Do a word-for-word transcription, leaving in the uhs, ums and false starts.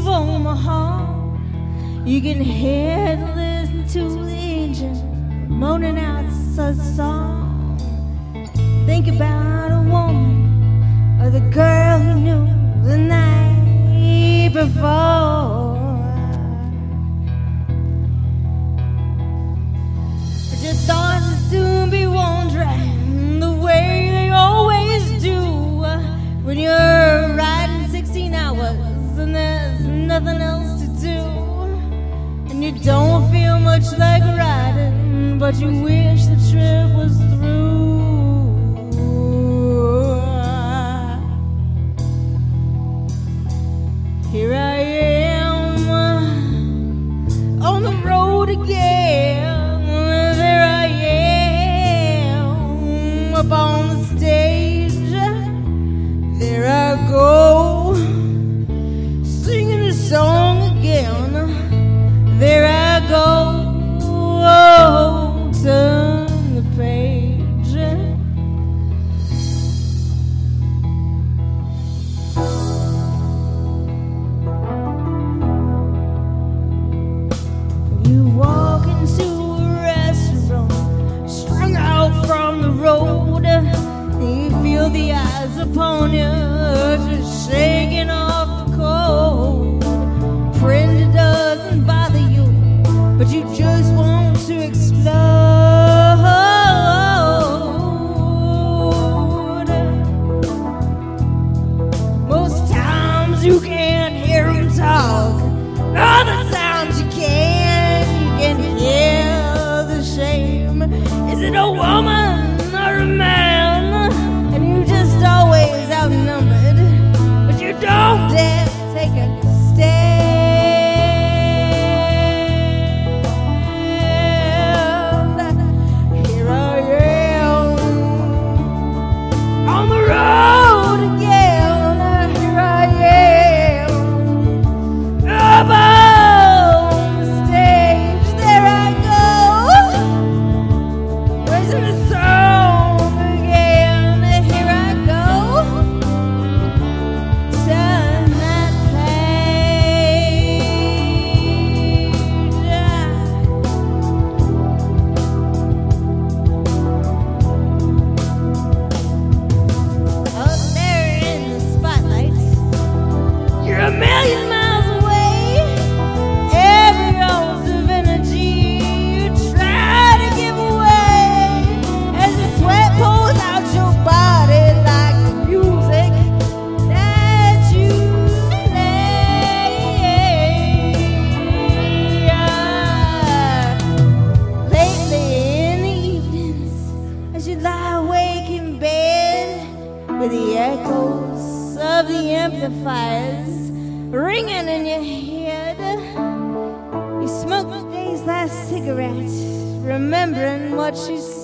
of Omaha. You can hear to listen to the engine moaning out a song. Think about a woman or the girl you knew the night before. But your thoughts will soon be wandering the way they always do when you're riding sixteen hours and there's nothing else to do. And you don't feel much like riding, but you wish the trip was through. Here I am on the road again. There I am up on the stage. There I go singing a song again. There I go, oh, turn the page. You walk into a restaurant, strung out from the road, and you feel the eyes upon you, just shaking off the cold. Printer doesn't bother you, but you just want to explode. Most times you can't hear him talk, other times you can. You can hear the shame. Is it a woman or a man? And you just always outnumbered, but you don't dare take a stand. On the road again, here I am, up on the stage, there I go, raising the song again, here I go, turn that a million miles away, every ounce of energy you try to give away as the sweat pours out your body like the music that you play. Lately in the evenings, as you lie awake in bed with the echoes of the amplifiers ringing in your head, you smoke the day's last cigarette, remembering what she said.